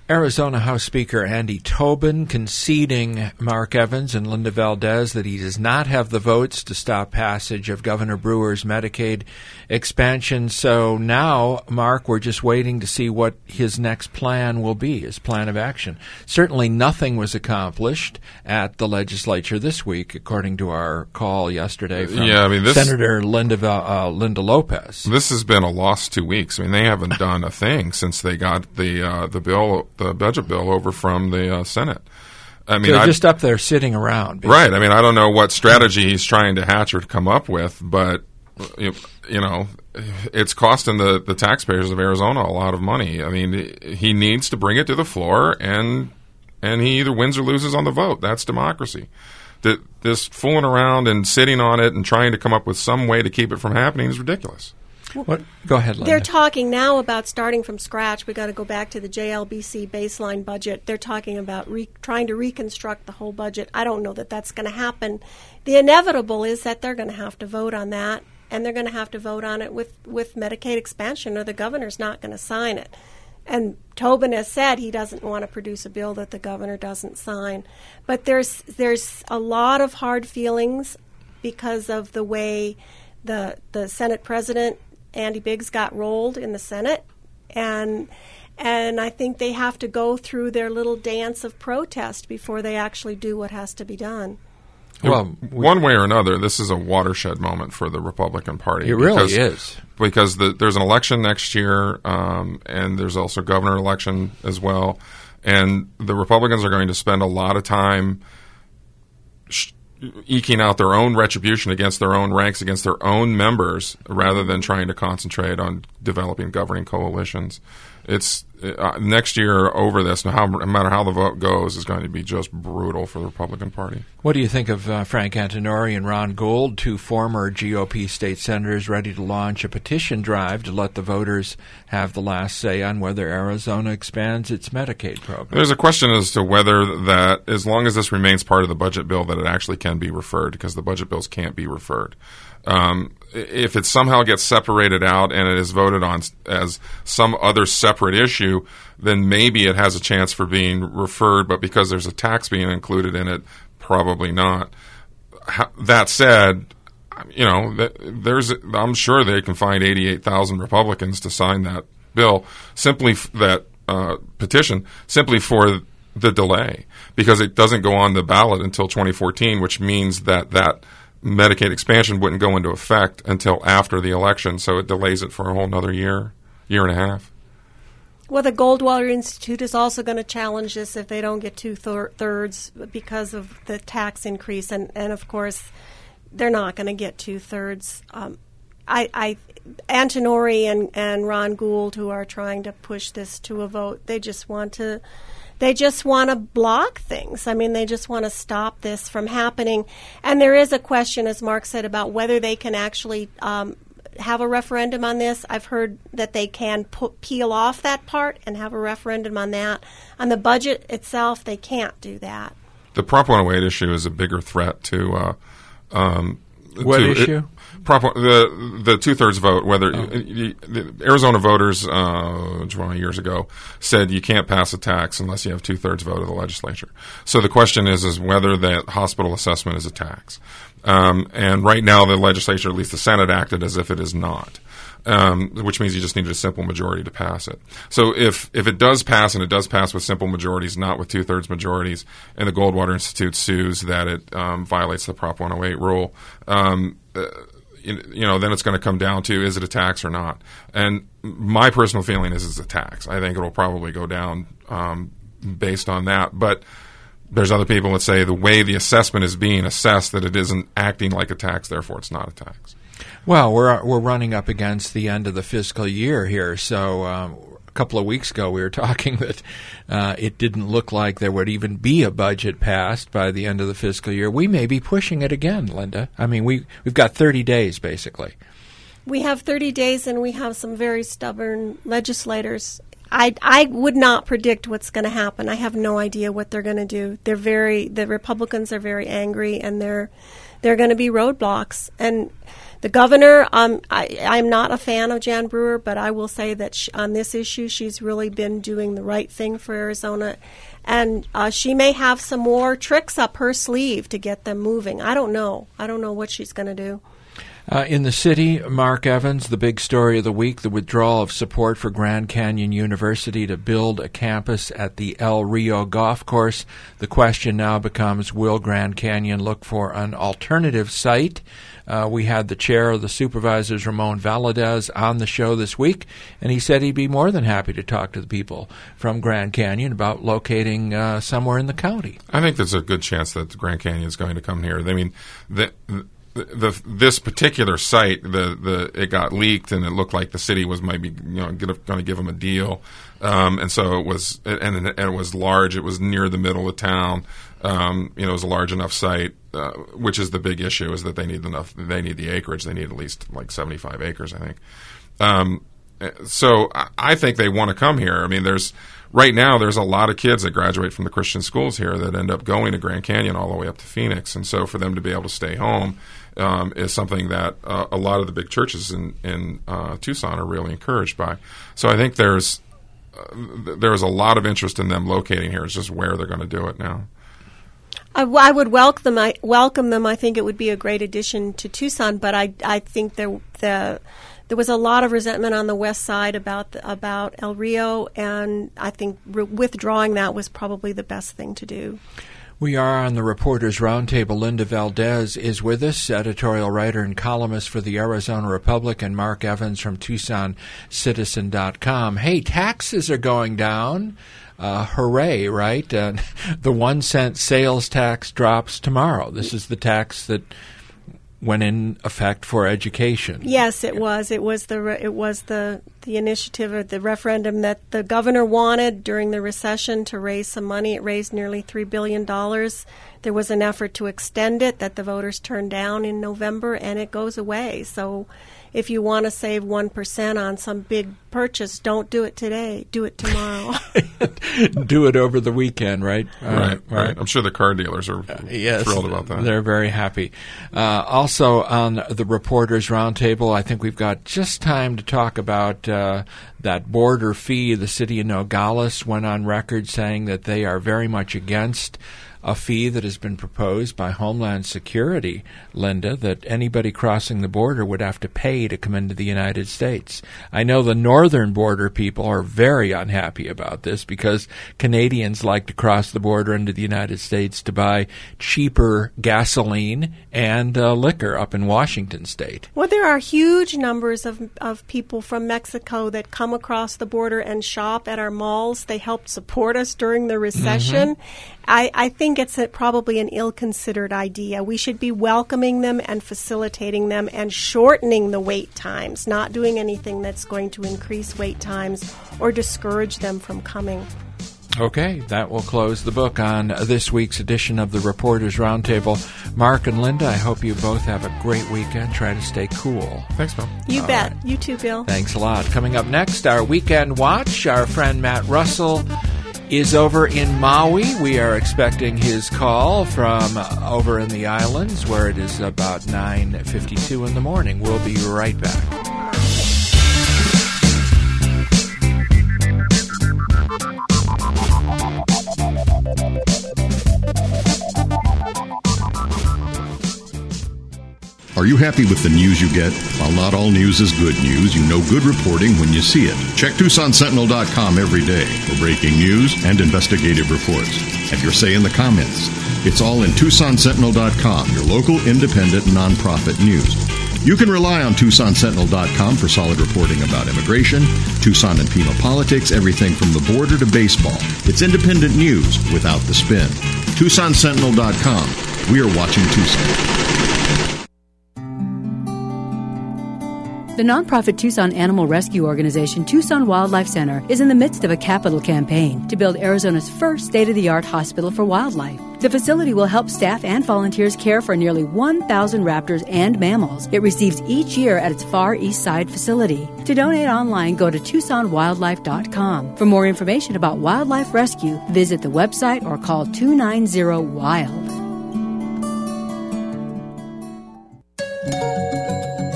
Arizona House Speaker Andy Tobin conceding Mark Evans and Linda Valdez that he does not have the votes to stop passage of Governor Brewer's Medicaid expansion. So now, Mark, we're just waiting to see what his next plan will be, his plan of action. Certainly nothing was accomplished at the legislature this week, according to our call yesterday from yeah, I mean, this, Senator Linda, uh, Linda Lopez. This has been a lost two weeks. I mean, they haven't done a thing since they got the uh, the bill, the budget bill over from the uh, Senate. I mean, they're I, just up there sitting around. Basically. Right. I mean, I don't know what strategy he's trying to hatch or to come up with, but you, you know, it's costing the, the taxpayers of Arizona a lot of money. I mean, he needs to bring it to the floor, and and he either wins or loses on the vote. That's democracy. The, this fooling around and sitting on it and trying to come up with some way to keep it from happening is ridiculous. What? Go ahead, Linda. They're talking now about starting from scratch. We've got to go back to the J L B C baseline budget. They're talking about re- trying to reconstruct the whole budget. I don't know that that's going to happen. The inevitable is that they're going to have to vote on that, and they're going to have to vote on it with, with Medicaid expansion, or the governor's not going to sign it. And Tobin has said he doesn't want to produce a bill that the governor doesn't sign. But there's there's a lot of hard feelings because of the way the the Senate president, Andy Biggs, got rolled in the Senate, and and I think they have to go through their little dance of protest before they actually do what has to be done. Well, one way or another, this is a watershed moment for the Republican Party. It really is. Because the, there's an election next year, um, and there's also a governor election as well, and the Republicans are going to spend a lot of time sh- eking out their own retribution against their own ranks, against their own members, rather than trying to concentrate on developing governing coalitions. It's uh, next year over this, no, how, no matter how the vote goes, is going to be just brutal for the Republican Party. What do you think of uh, Frank Antinori and Ron Gould, two former G O P state senators, ready to launch a petition drive to let the voters have the last say on whether Arizona expands its Medicaid program? There's a question as to whether that, as long as this remains part of the budget bill, that it actually can be referred, because the budget bills can't be referred. Um, if it somehow gets separated out and it is voted on as some other separate issue, then maybe it has a chance for being referred, but because there's a tax being included in it, probably not. That said, you know, there's I'm sure they can find eighty-eight thousand Republicans to sign that bill, simply f- that uh, petition, simply for the delay, because it doesn't go on the ballot until twenty fourteen, which means that that Medicaid expansion wouldn't go into effect until after the election, so it delays it for a whole another year, year and a half. Well, the Goldwater Institute is also going to challenge this if they don't get two-thirds because of the tax increase, and, and of course, they're not going to get two-thirds. Um, I, I, Antinori and, and Ron Gould, who are trying to push this to a vote, they just want to... They just want to block things. I mean, they just want to stop this from happening. And there is a question, as Mark said, about whether they can actually um, have a referendum on this. I've heard that they can pu- peel off that part and have a referendum on that. On the budget itself, they can't do that. The Prop one oh eight issue is a bigger threat to... Uh, um, what to issue? It, Prop, the the two thirds vote. Whether oh. you, the Arizona voters uh, twenty years ago said you can't pass a tax unless you have two thirds vote of the legislature. So the question is is whether that hospital assessment is a tax. Um, and right now the legislature, at least the Senate, acted as if it is not. Um, which means you just needed a simple majority to pass it. So if, if it does pass, and it does pass with simple majorities, not with two-thirds majorities, and the Goldwater Institute sues that it um, violates the Prop one oh eight rule, um, uh, you, you know, then it's going to come down to, is it a tax or not? And my personal feeling is it's a tax. I think it will probably go down um, based on that. But there's other people that say the way the assessment is being assessed, that it isn't acting like a tax, therefore it's not a tax. Well, we're we're running up against the end of the fiscal year here, so um, a couple of weeks ago we were talking that uh, it didn't look like there would even be a budget passed by the end of the fiscal year. We may be pushing it again, Linda. I mean, we, we've got thirty days, basically. We have thirty days, and we have some very stubborn legislators. I, I would not predict what's going to happen. I have no idea what they're going to do. They're very the Republicans are very angry, and they're they're going to be roadblocks. And the governor, um, I, I'm not a fan of Jan Brewer, but I will say that she, on this issue, she's really been doing the right thing for Arizona. And uh, she may have some more tricks up her sleeve to get them moving. I don't know. I don't know what she's going to do. Uh, in the city, Mark Evans, the big story of the week, the withdrawal of support for Grand Canyon University to build a campus at the El Rio Golf Course. The question now becomes, will Grand Canyon look for an alternative site? Uh, we had the chair of the supervisors, Ramon Valadez, on the show this week, and he said he'd be more than happy to talk to the people from Grand Canyon about locating uh, somewhere in the county. I think there's a good chance that Grand Canyon is going to come here. I mean, the, the The, this particular site, the, the it got leaked, and it looked like the city was maybe you know going to give them a deal, um, and so it was, and, and it was large. It was near the middle of town. Um, you know, it was a large enough site, uh, which is the big issue, is that they need enough. They need the acreage. They need at least like seventy-five acres, I think. Um, so I think they want to come here. I mean, there's. Right now, there's a lot of kids that graduate from the Christian schools here that end up going to Grand Canyon all the way up to Phoenix. And so for them to be able to stay home um, is something that uh, a lot of the big churches in, in uh, Tucson are really encouraged by. So I think there's uh, there's a lot of interest in them locating here. It's just where they're going to do it now. I, I would welcome them. I welcome them. I think it would be a great addition to Tucson, but I I think the the There was a lot of resentment on the west side about the, about El Rio, and I think re- withdrawing that was probably the best thing to do. We are on the Reporters Roundtable. Linda Valdez is with us, editorial writer and columnist for the Arizona Republic, and Mark Evans from Tucson Citizen dot com. Hey, taxes are going down. Uh, hooray, right? Uh, the one cent sales tax drops tomorrow. This is the tax that went in effect for education. Yes, it was. It was the re- it was the the initiative or the referendum that the governor wanted during the recession to raise some money. It raised nearly three billion dollars. There was an effort to extend it that the voters turned down in November, and it goes away. So if you want to save one percent on some big purchase, don't do it today. Do it tomorrow. Do it over the weekend, right? Uh, right, right. I'm sure the car dealers are uh, yes, thrilled about that. They're very happy. Uh, also on the Reporters Roundtable, I think we've got just time to talk about uh, that border fee. The city of Nogales went on record saying that they are very much against a fee that has been proposed by Homeland Security, Linda, that anybody crossing the border would have to pay to come into the United States. I know the northern border people are very unhappy about this because Canadians like to cross the border into the United States to buy cheaper gasoline and uh, liquor up in Washington State. Well, there are huge numbers of of people from Mexico that come across the border and shop at our malls. They helped support us during the recession. Mm-hmm. I, I think it's a, probably an ill-considered idea. We should be welcoming them and facilitating them and shortening the wait times, not doing anything that's going to increase wait times or discourage them from coming. Okay, that will close the book on this week's edition of the Reporters Roundtable. Mark and Linda, I hope you both have a great weekend. Try to stay cool. Thanks, Bill. You All bet. right. You too, Bill. Thanks a lot. Coming up next, our Weekend Watch. Our friend Matt Russell is over in Maui. We are expecting his call from over in the islands, where it is about nine fifty-two in the morning. We'll be right back. Are you happy with the news you get? While not all news is good news, you know good reporting when you see it. Check Tucson Sentinel dot com every day for breaking news and investigative reports. Have your say in the comments. It's all in Tucson Sentinel dot com, your local independent nonprofit news. You can rely on Tucson Sentinel dot com for solid reporting about immigration, Tucson and Pima politics, everything from the border to baseball. It's independent news without the spin. Tucson Sentinel dot com. We are watching Tucson. The nonprofit Tucson Animal Rescue Organization, Tucson Wildlife Center, is in the midst of a capital campaign to build Arizona's first state-of-the-art hospital for wildlife. The facility will help staff and volunteers care for nearly one thousand raptors and mammals it receives each year at its Far East Side facility. To donate online, go to Tucson Wildlife dot com. For more information about wildlife rescue, visit the website or call two nine zero WILD.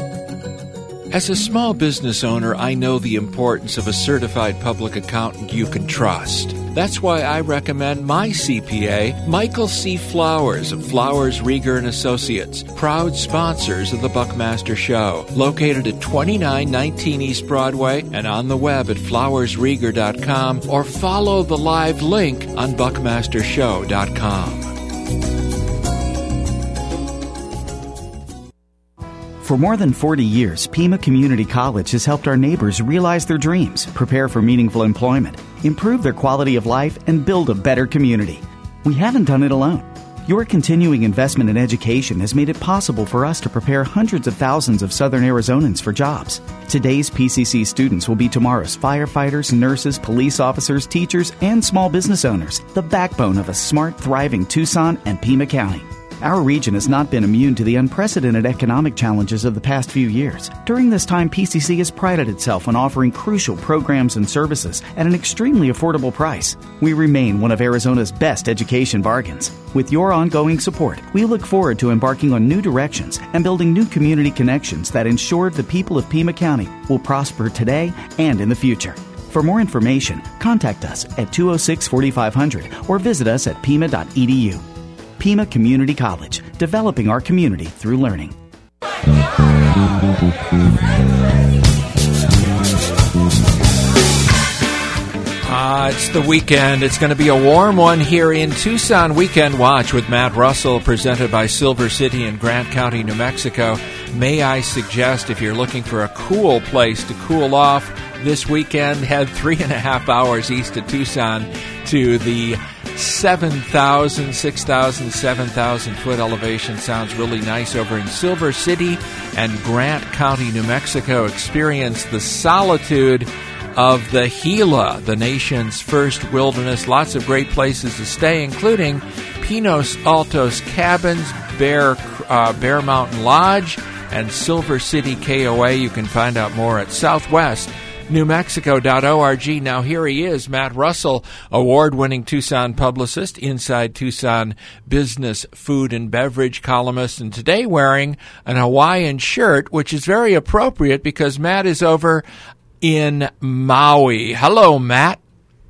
As a small business owner, I know the importance of a certified public accountant you can trust. That's why I recommend my C P A, Michael C. Flowers of Flowers, Rieger and Associates, proud sponsors of the Buckmaster Show, located at twenty-nine nineteen East Broadway and on the web at flowers rieger dot com, or follow the live link on buckmaster show dot com. For more than forty years, Pima Community College has helped our neighbors realize their dreams, prepare for meaningful employment, improve their quality of life, and build a better community. We haven't done it alone. Your continuing investment in education has made it possible for us to prepare hundreds of thousands of Southern Arizonans for jobs. Today's P C C students will be tomorrow's firefighters, nurses, police officers, teachers, and small business owners, the backbone of a smart, thriving Tucson and Pima County. Our region has not been immune to the unprecedented economic challenges of the past few years. During this time, P C C has prided itself on offering crucial programs and services at an extremely affordable price. We remain one of Arizona's best education bargains. With your ongoing support, we look forward to embarking on new directions and building new community connections that ensure the people of Pima County will prosper today and in the future. For more information, contact us at two oh six, forty-five hundred or visit us at pima dot e d u. Pima Community College, developing our community through learning. Uh, it's the weekend. It's going to be a warm one here in Tucson. Weekend Watch with Matt Russell, presented by Silver City in Grant County, New Mexico. May I suggest, if you're looking for a cool place to cool off this weekend, head three and a half hours east of Tucson to the seven thousand, six thousand, seven thousand foot elevation. Sounds really nice over in Silver City and Grant County, New Mexico. Experience the solitude of the Gila, the nation's first wilderness. Lots of great places to stay, including Pinos Altos Cabins, Bear, uh, Bear Mountain Lodge, and Silver City K O A. You can find out more at southwest new mexico dot org. Now here he is, Matt Russell, award-winning Tucson publicist, Inside Tucson business, food, and beverage columnist, and today wearing an Hawaiian shirt, which is very appropriate because Matt is over in Maui. Hello, Matt.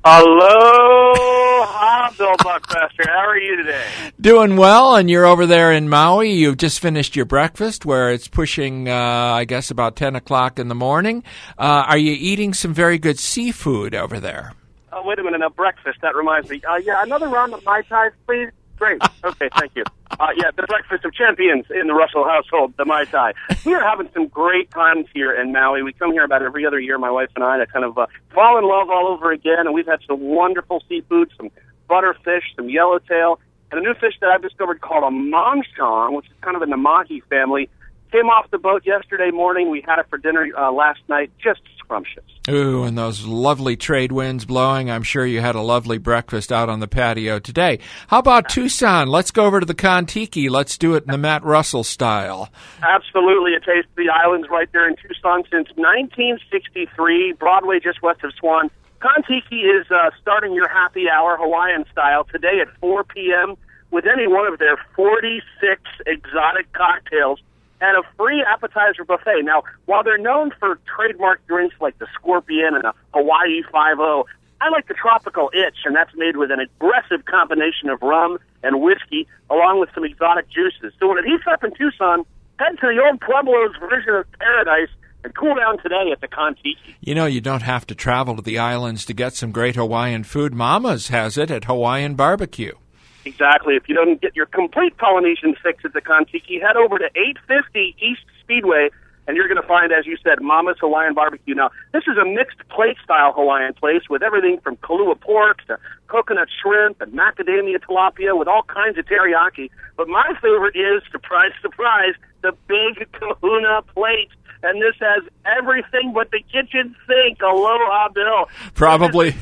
Hello. Hi, Bill Buckmaster. How are you today? Doing well, and you're over there in Maui. You've just finished your breakfast, where it's pushing, uh, I guess, about ten o'clock in the morning. Uh, are you eating some very good seafood over there? Oh, wait a minute. Now, breakfast. That reminds me. Uh, yeah, another round of Mai Tais, please. Great. Okay, thank you. Uh, yeah, the breakfast of champions in the Russell household, the Mai Tai. We are having some great times here in Maui. We come here about every other year, my wife and I, to kind of uh, fall in love all over again, and we've had some wonderful seafood, some butterfish, some yellowtail, and a new fish that I've discovered called a mangshong, which is kind of in the mahi family. Came off the boat yesterday morning. We had it for dinner uh, last night. Just scrumptious. Ooh, and those lovely trade winds blowing. I'm sure you had a lovely breakfast out on the patio today. How about Tucson? Let's go over to the Kon-Tiki. Let's do it in the Matt Russell style. Absolutely. A taste of the islands right there in Tucson since nineteen sixty-three, Broadway just west of Swan. Kon-Tiki is uh, starting your happy hour Hawaiian style today at four p.m. with any one of their forty-six exotic cocktails and a free appetizer buffet. Now, while they're known for trademark drinks like the Scorpion and a Hawaii five oh, I like the Tropical Itch, and that's made with an aggressive combination of rum and whiskey, along with some exotic juices. So when it heats up in Tucson, head to the old Pueblo's version of paradise and cool down today at the Kon-Tiki. You know, you don't have to travel to the islands to get some great Hawaiian food. Mama's has it at Hawaiian Barbecue. Exactly. If you don't get your complete Polynesian fix at the Kon-Tiki, head over to eight fifty East Speedway, and you're going to find, as you said, Mama's Hawaiian Barbecue. Now, this is a mixed plate-style Hawaiian place with everything from Kalua pork to coconut shrimp and macadamia tilapia with all kinds of teriyaki. But my favorite is, surprise, surprise, the big kahuna plate. And this has everything but the kitchen sink. Aloha, Bill. Probably,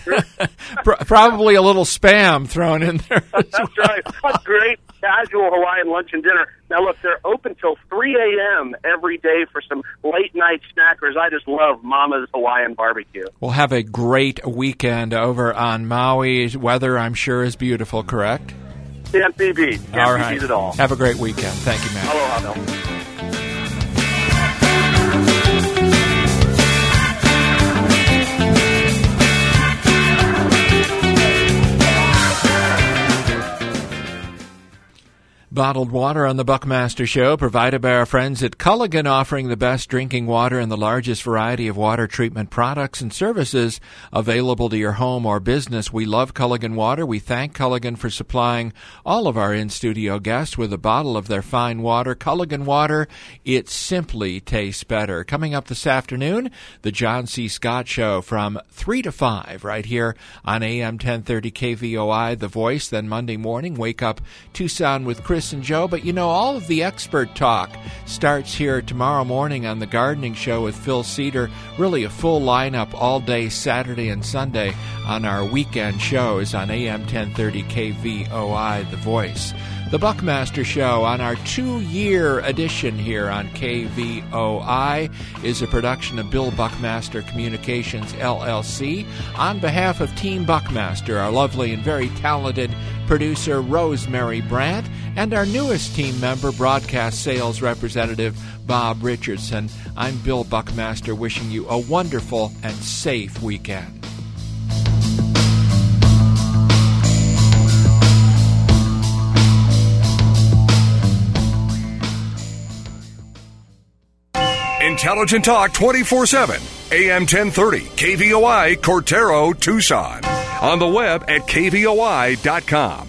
probably a little Spam thrown in there. That's right. A great casual Hawaiian lunch and dinner. Now, look, they're open till three a.m. every day for some late-night snackers. I just love Mama's Hawaiian Barbecue. We'll have a great weekend over on Maui. Weather, I'm sure, is beautiful, correct? Can't be beat. Can't all be right. beat at all. Have a great weekend. Thank you, Matt. Aloha, Bill. Bottled water on the Buckmaster Show, provided by our friends at Culligan, offering the best drinking water and the largest variety of water treatment products and services available to your home or business. We love Culligan water. We thank Culligan for supplying all of our in-studio guests with a bottle of their fine water. Culligan water, it simply tastes better. Coming up this afternoon, the John C. Scott Show from three to five right here on A M ten thirty K V O I, The Voice. Then Monday morning, Wake Up Tucson with Chris and Joe. But you know, all of the expert talk starts here tomorrow morning on the Gardening Show with Phil Cedar. Really a full lineup all day Saturday and Sunday on our weekend shows on A M ten thirty K V O I, The Voice. The Buckmaster Show on our two-year edition here on K V O I is a production of Bill Buckmaster Communications, L L C. On behalf of Team Buckmaster, our lovely and very talented producer, Rosemary Brandt, and our newest team member, broadcast sales representative, Bob Richardson, I'm Bill Buckmaster, wishing you a wonderful and safe weekend. Intelligent Talk twenty-four seven, A M ten thirty, K V O I, Cortero, Tucson. On the web at K V O I dot com.